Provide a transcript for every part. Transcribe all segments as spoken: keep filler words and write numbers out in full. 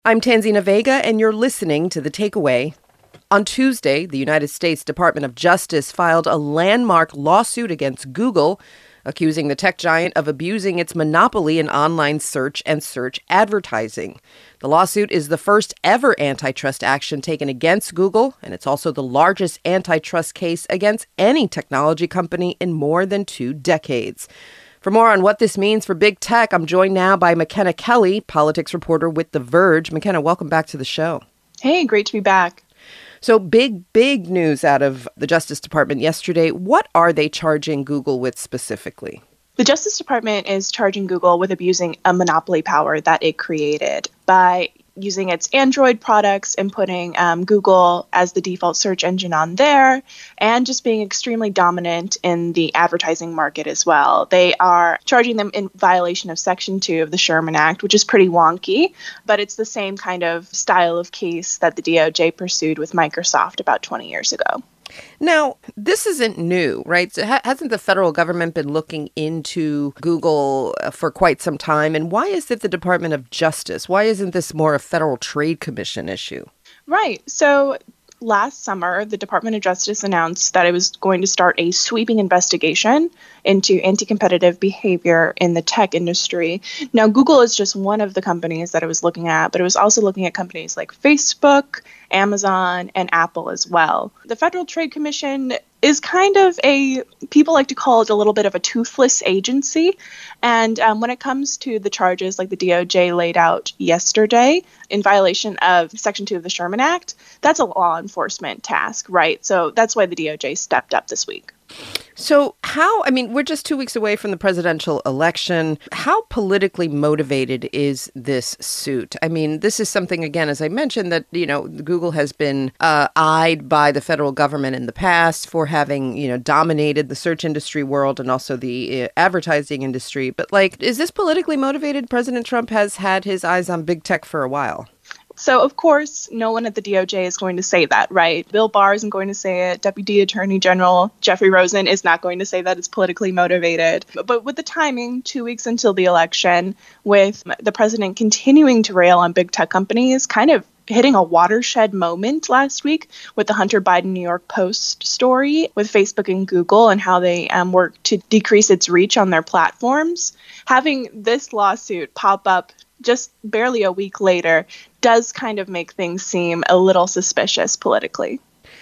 I'm Tanzina Vega, and you're listening to The Takeaway. On Tuesday, the United States Department of Justice filed a landmark lawsuit against Google, accusing the tech giant of abusing its monopoly in online search and search advertising. The lawsuit is the first ever antitrust action taken against Google, and it's also the largest antitrust case against any technology company in more than two decades. For more on what this means for big tech, I'm joined now by McKenna Kelly, politics reporter with The Verge. McKenna, welcome back to the show. Hey, great to be back. So big, big news out of the Justice Department yesterday. What are they charging Google with specifically? The Justice Department is charging Google with abusing a monopoly power that it created by using its Android products and putting um, Google as the default search engine on there, and just being extremely dominant in the advertising market as well. They are charging them in violation of Section two of the Sherman Act, which is pretty wonky, but it's the same kind of style of case that the D O J pursued with Microsoft about twenty years ago. Now, this isn't new, right? So ha- hasn't the federal government been looking into Google uh, for quite some time? And why is it the Department of Justice? Why isn't this more a Federal Trade Commission issue? Right. So last summer, the Department of Justice announced that it was going to start a sweeping investigation into anti-competitive behavior in the tech industry. Now, Google is just one of the companies that it was looking at, but it was also looking at companies like Facebook, Amazon, and Apple as well. The Federal Trade Commission is kind of a, people like to call it a little bit of a toothless agency. And um, when it comes to the charges like the D O J laid out yesterday in violation of Section two of the Sherman Act, that's a law enforcement task, right? So that's why the D O J stepped up this week. So how, I mean, we're just two weeks away from the presidential election. How politically motivated is this suit? I mean, this is something, again, as I mentioned, that, you know, Google has been uh, eyed by the federal government in the past for having, you know, dominated the search industry world and also the uh, advertising industry. But like, is this politically motivated? President Trump has had his eyes on big tech for a while. So, of course, no one at the D O J is going to say that, right? Bill Barr isn't going to say it. Deputy Attorney General Jeffrey Rosen is not going to say that it's politically motivated. But with the timing, two weeks until the election, with the president continuing to rail on big tech companies, kind of hitting a watershed moment last week with the Hunter Biden New York Post story with Facebook and Google and how they um, work to decrease its reach on their platforms. Having this lawsuit pop up just barely a week later does kind of make things seem a little suspicious politically.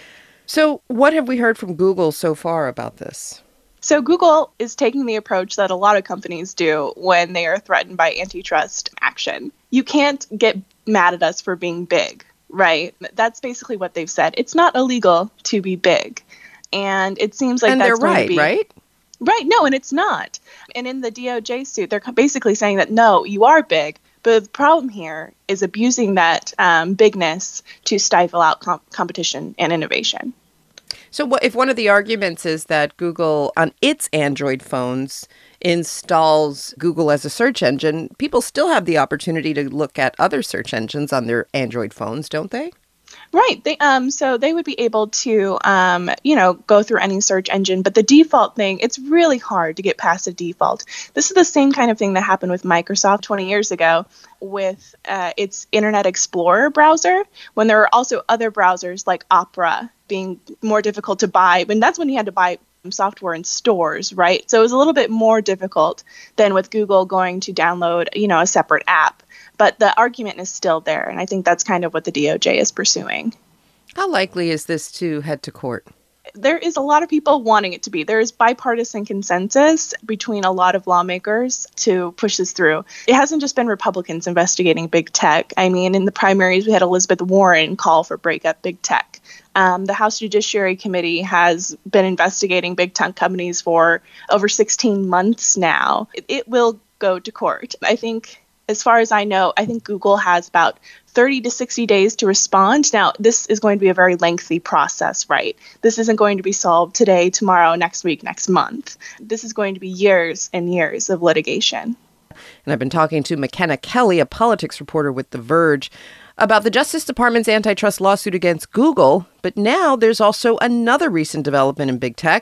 So what have we heard from Google so far about this? So Google is taking the approach that a lot of companies do when they are threatened by antitrust action. You can't get mad at us for being big, right? That's basically what they've said. It's not illegal to be big. And it seems like and that's they're going right, to be right? Right. No, and it's not. And in the D O J suit, they're basically saying that, no, you are big. But the problem here is abusing that um, bigness to stifle out com- competition and innovation. So what if one of the arguments is that Google on its Android phones installs Google as a search engine, people still have the opportunity to look at other search engines on their Android phones, don't they? Right. They, um, so they would be able to, um, you know, go through any search engine. But the default thing, it's really hard to get past a default. This is the same kind of thing that happened with Microsoft twenty years ago with uh, its Internet Explorer browser, when there were also other browsers like Opera being more difficult to buy. And that's when you had to buy software in stores, right? So it was a little bit more difficult than with Google going to download, you know, a separate app. But the argument is still there, and I think that's kind of what the D O J is pursuing. How likely is this to head to court? There is a lot of people wanting it to be. There is bipartisan consensus between a lot of lawmakers to push this through. It hasn't just been Republicans investigating big tech. I mean, in the primaries, we had Elizabeth Warren call for break up big tech. Um, the House Judiciary Committee has been investigating big tech companies for over sixteen months now. It, it will go to court. I think, as far as I know, I think Google has about thirty to sixty days to respond. Now, this is going to be a very lengthy process, right? This isn't going to be solved today, tomorrow, next week, next month. This is going to be years and years of litigation. And I've been talking to McKenna Kelly, a politics reporter with The Verge, about the Justice Department's antitrust lawsuit against Google. But now there's also another recent development in big tech.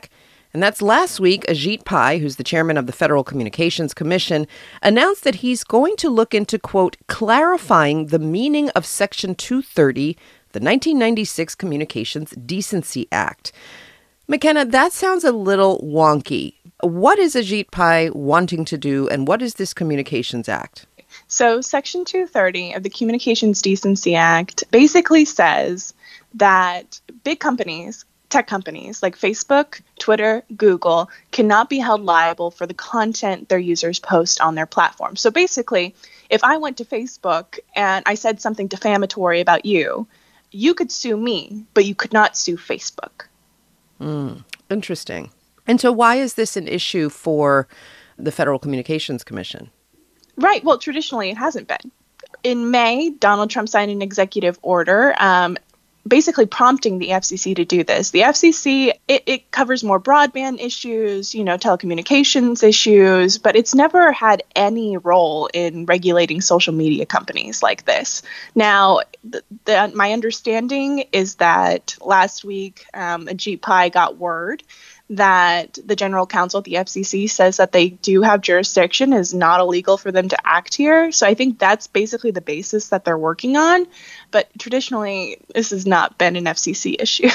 And that's last week, Ajit Pai, who's the chairman of the Federal Communications Commission, announced that he's going to look into, quote, clarifying the meaning of Section two thirty, the nineteen ninety-six Communications Decency Act. McKenna, that sounds a little wonky. What is Ajit Pai wanting to do, and what is this Communications Act? So Section two thirty of the Communications Decency Act basically says that big companies, tech companies like Facebook, Twitter, Google, cannot be held liable for the content their users post on their platform. So basically, if I went to Facebook and I said something defamatory about you, you could sue me, but you could not sue Facebook. Mm, interesting. And so why is this an issue for the Federal Communications Commission? Right. Well, traditionally, it hasn't been. In May, Donald Trump signed an executive order um, basically prompting the F C C to do this. The F C C, it, it covers more broadband issues, you know, telecommunications issues, but it's never had any role in regulating social media companies like this. Now, the, the, my understanding is that last week, um, Ajit Pai got word that the general counsel at the F C C says that they do have jurisdiction, is not illegal for them to act here. So I think that's basically the basis that they're working on. But traditionally, this has not been an F C C issue.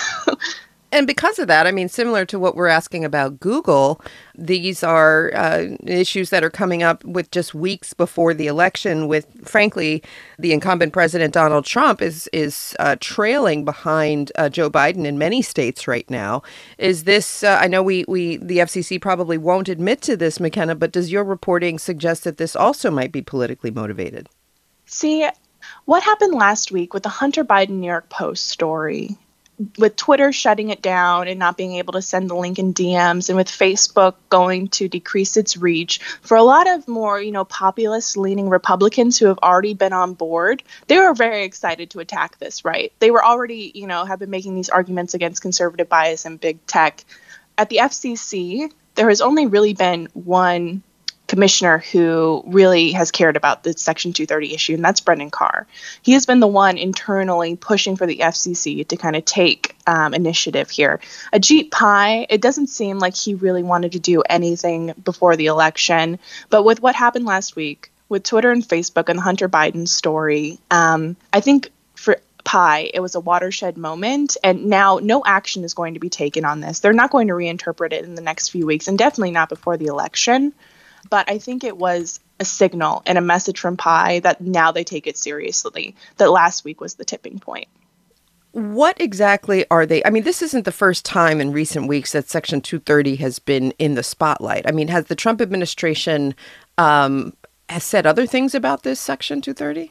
And because of that, I mean, similar to what we're asking about Google, these are uh, issues that are coming up with just weeks before the election with, frankly, the incumbent president, Donald Trump, is is uh, trailing behind uh, Joe Biden in many states right now. Is this, uh, I know we, we the F C C probably won't admit to this, McKenna, but does your reporting suggest that this also might be politically motivated? See, what happened last week with the Hunter Biden New York Post story, with Twitter shutting it down and not being able to send the link in D Ms, and with Facebook going to decrease its reach, for a lot of more, you know, populist-leaning Republicans who have already been on board, they were very excited to attack this, right? They were already, you know, have been making these arguments against conservative bias and big tech. At the F C C, there has only really been one commissioner who really has cared about the Section two thirty issue, and that's Brendan Carr. He has been the one internally pushing for the F C C to kind of take um, initiative here. Ajit Pai, it doesn't seem like he really wanted to do anything before the election, but with what happened last week with Twitter and Facebook and the Hunter Biden story, um, I think for Pai, it was a watershed moment, and now no action is going to be taken on this. They're not going to reinterpret it in the next few weeks, and definitely not before the election. But I think it was a signal and a message from Pai that now they take it seriously, that last week was the tipping point. What exactly are they? I mean, this isn't the first time in recent weeks that Section two thirty has been in the spotlight. I mean, has the Trump administration um, has said other things about this Section two thirty?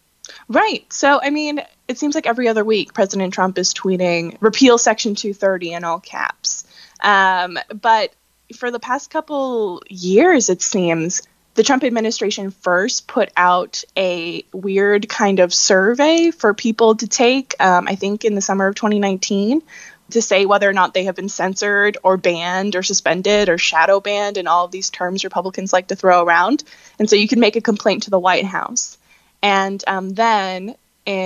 Right. So, I mean, it seems like every other week, President Trump is tweeting, repeal Section two thirty in all caps. Um, but for the past couple years, it seems, the Trump administration first put out a weird kind of survey for people to take, um, I think in the summer of twenty nineteen, to say whether or not they have been censored or banned or suspended or shadow banned, and all of these terms Republicans like to throw around. And so you can make a complaint to the White House. And um, then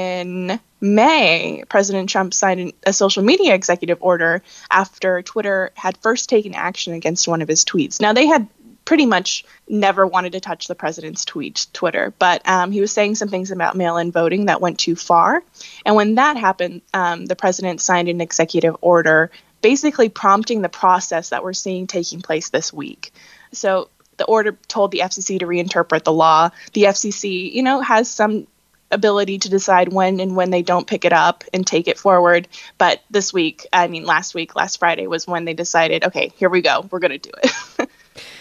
in May, President Trump signed a social media executive order after Twitter had first taken action against one of his tweets. Now, they had pretty much never wanted to touch the president's tweet, Twitter, but um, he was saying some things about mail-in voting that went too far. And when that happened, um, the president signed an executive order basically prompting the process that we're seeing taking place this week. So the order told the F C C to reinterpret the law. The F C C, you know, has some ability to decide when and when they don't pick it up and take it forward. But this week, I mean, last week, last Friday was when they decided, okay, here we go. We're going to do it.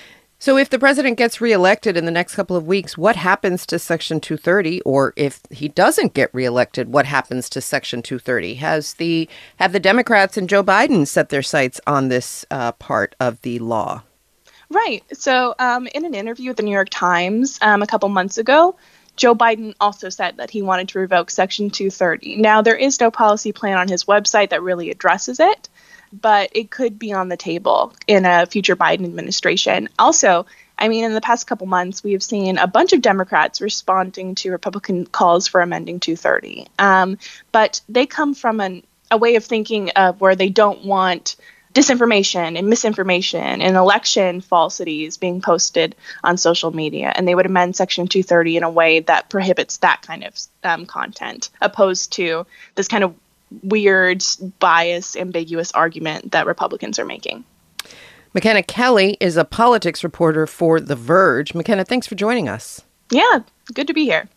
So if the president gets reelected in the next couple of weeks, what happens to Section two thirty? Or if he doesn't get reelected, what happens to Section two thirty? Has the have the Democrats and Joe Biden set their sights on this uh, part of the law? Right. So um, in an interview with the New York Times um, a couple months ago, Joe Biden also said that he wanted to revoke Section two thirty. Now, there is no policy plan on his website that really addresses it, but it could be on the table in a future Biden administration. Also, I mean, in the past couple months, we have seen a bunch of Democrats responding to Republican calls for amending two thirty. Um, but they come from an, a way of thinking of where they don't want disinformation and misinformation and election falsities being posted on social media. And they would amend Section two thirty in a way that prohibits that kind of um, content, opposed to this kind of weird, biased, ambiguous argument that Republicans are making. McKenna Kelly is a politics reporter for The Verge. McKenna, thanks for joining us. Yeah, good to be here.